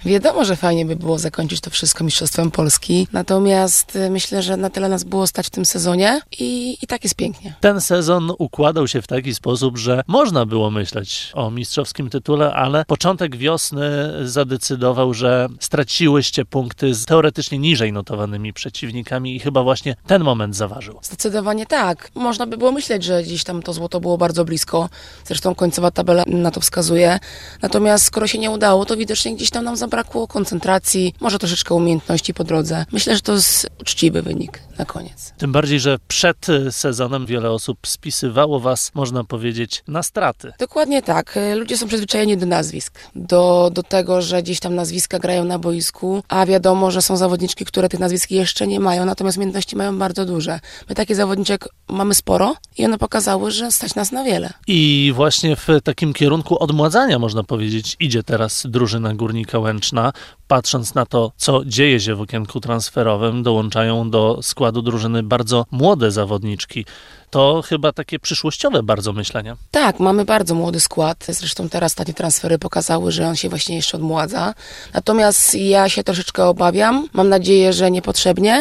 Wiadomo, że fajnie by było zakończyć to wszystko mistrzostwem Polski, natomiast myślę, że na tyle nas było stać w tym sezonie i tak jest pięknie. Ten sezon układał się w taki sposób, że można było myśleć o mistrzowskim tytule, ale początek wiosny zadecydował, że straciłyście punkty z teoretycznie niżej notowanymi przeciwnikami i chyba właśnie ten moment zaważył. Zdecydowanie tak. Można by było myśleć, że gdzieś tam to złoto było bardzo blisko. Zresztą końcowa tabela na to wskazuje. Natomiast skoro się nie udało, to widocznie gdzieś tam nam zabrakło koncentracji, może troszeczkę umiejętności po drodze. Myślę, że to jest uczciwy wynik na koniec. Tym bardziej, że przed sezonem wiele osób spisywało was, można powiedzieć, na straty. Dokładnie tak. Ludzie są przyzwyczajeni do nazwisk. Do tego, że gdzieś tam nazwiska grają na boisku, a wiadomo, że są zawodniczki, które tych nazwisk jeszcze nie mają, natomiast umiejętności mają bardzo duże. My takich zawodniczek mamy sporo i one pokazały, że stać nas na wiele. I właśnie w takim kierunku odmładzania, można powiedzieć, idzie teraz drużyna Górnika Łęczna. Patrząc na to, co dzieje się w okienku transferowym, dołączają do składu drużyny bardzo młode zawodniczki. To chyba takie przyszłościowe bardzo myślenie. Tak, mamy bardzo młody skład. Zresztą teraz ostatnie transfery pokazały, że on się właśnie jeszcze odmładza. Natomiast ja się troszeczkę obawiam, mam nadzieję, że niepotrzebnie,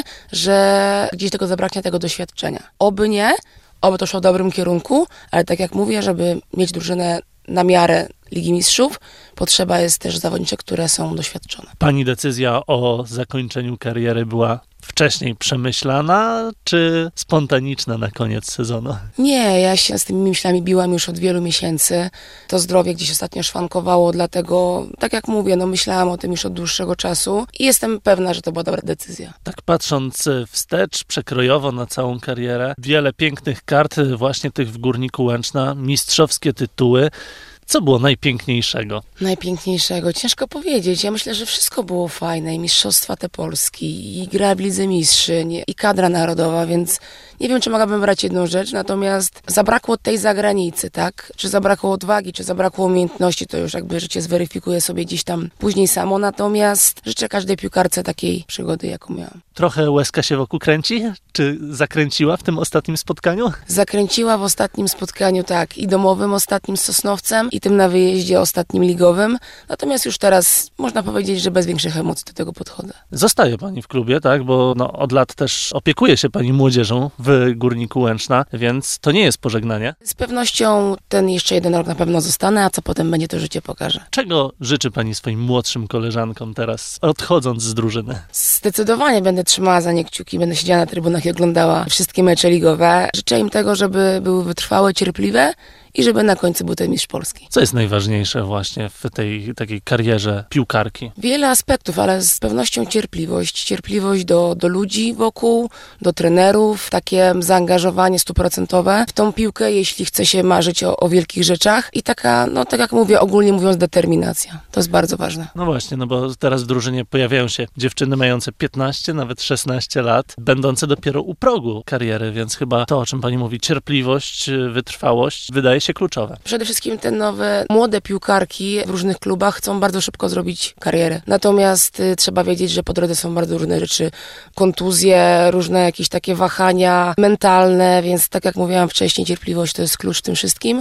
że gdzieś tego zabraknie tego doświadczenia. Oby nie, oby to szło w dobrym kierunku, ale tak jak mówię, żeby mieć drużynę na miarę Ligi Mistrzów, potrzeba jest też zawodniczek, które są doświadczone. Pani decyzja o zakończeniu kariery była wcześniej przemyślana, czy spontaniczna na koniec sezonu? Nie, ja się z tymi myślami biłam już od wielu miesięcy. To zdrowie gdzieś ostatnio szwankowało, dlatego, tak jak mówię, myślałam o tym już od dłuższego czasu i jestem pewna, że to była dobra decyzja. Tak patrząc wstecz, przekrojowo na całą karierę, wiele pięknych kart, właśnie tych w Górniku Łęczna, mistrzowskie tytuły. Co było najpiękniejszego? Najpiękniejszego? Ciężko powiedzieć. Ja myślę, że wszystko było fajne. I mistrzostwa te Polski, i gra w Lidze Mistrzyń, i kadra narodowa, więc nie wiem, czy mogłabym brać jedną rzecz, natomiast zabrakło tej zagranicy, tak? Czy zabrakło odwagi, czy zabrakło umiejętności, to już jakby życie zweryfikuje sobie gdzieś tam później samo, natomiast życzę każdej piłkarce takiej przygody, jaką miałam. Trochę łezka się wokół kręci? Czy zakręciła w tym ostatnim spotkaniu? Zakręciła w ostatnim spotkaniu, tak, i domowym ostatnim z Sosnowcem, i tym na wyjeździe ostatnim ligowym, natomiast już teraz można powiedzieć, że bez większych emocji do tego podchodzę. Zostaje pani w klubie, tak? Bo od lat też opiekuje się pani młodzieżą w Górniku Łęczna, więc to nie jest pożegnanie. Z pewnością ten jeszcze jeden rok na pewno zostanę, a co potem będzie, to życie pokaże. Czego życzy pani swoim młodszym koleżankom teraz, odchodząc z drużyny? Zdecydowanie będę trzymała za nie kciuki, będę siedziała na trybunach i oglądała wszystkie mecze ligowe. Życzę im tego, żeby były wytrwałe, cierpliwe i żeby na końcu był ten mistrz Polski. Co jest najważniejsze właśnie w tej takiej karierze piłkarki? Wiele aspektów, ale z pewnością cierpliwość. Cierpliwość do ludzi wokół, do trenerów, takie zaangażowanie 100% w tą piłkę, jeśli chce się marzyć o wielkich rzeczach i taka, tak jak mówię, ogólnie mówiąc, determinacja. To jest bardzo ważne. No właśnie, bo teraz w drużynie pojawiają się dziewczyny mające 15, nawet 16 lat, będące dopiero u progu kariery, więc chyba to, o czym pani mówi, cierpliwość, wytrwałość, wydaje się kluczowe. Przede wszystkim te nowe, młode piłkarki w różnych klubach chcą bardzo szybko zrobić karierę. Natomiast trzeba wiedzieć, że po drodze są bardzo różne rzeczy. Kontuzje, różne jakieś takie wahania mentalne, więc tak jak mówiłam wcześniej, cierpliwość to jest klucz w tym wszystkim.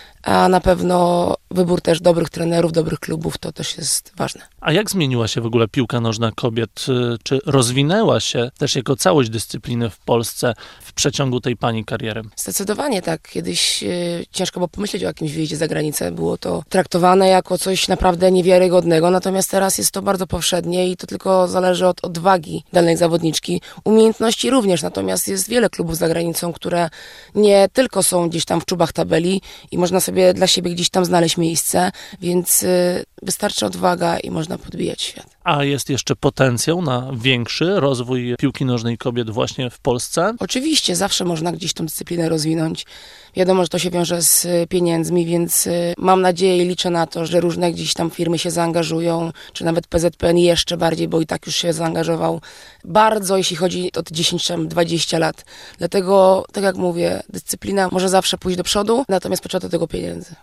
A na pewno wybór też dobrych trenerów, dobrych klubów, to też jest ważne. A jak zmieniła się w ogóle piłka nożna kobiet? Czy rozwinęła się też jako całość dyscypliny w Polsce w przeciągu tej pani kariery? Zdecydowanie tak. Kiedyś ciężko było pomyśleć o jakimś wyjeździe za granicę. Było to traktowane jako coś naprawdę niewiarygodnego, natomiast teraz jest to bardzo powszednie i to tylko zależy od odwagi danej zawodniczki. Umiejętności również, natomiast jest wiele klubów za granicą, które nie tylko są gdzieś tam w czubach tabeli i można sobie dla siebie gdzieś tam znaleźć miejsce, więc wystarczy odwaga i można podbijać świat. A jest jeszcze potencjał na większy rozwój piłki nożnej kobiet właśnie w Polsce? Oczywiście, zawsze można gdzieś tą dyscyplinę rozwinąć. Wiadomo, że to się wiąże z pieniędzmi, więc mam nadzieję i liczę na to, że różne gdzieś tam firmy się zaangażują, czy nawet PZPN jeszcze bardziej, bo i tak już się zaangażował bardzo, jeśli chodzi o te 10 czy 20 lat. Dlatego, tak jak mówię, dyscyplina może zawsze pójść do przodu, natomiast potrzeba do tego pieniędzy.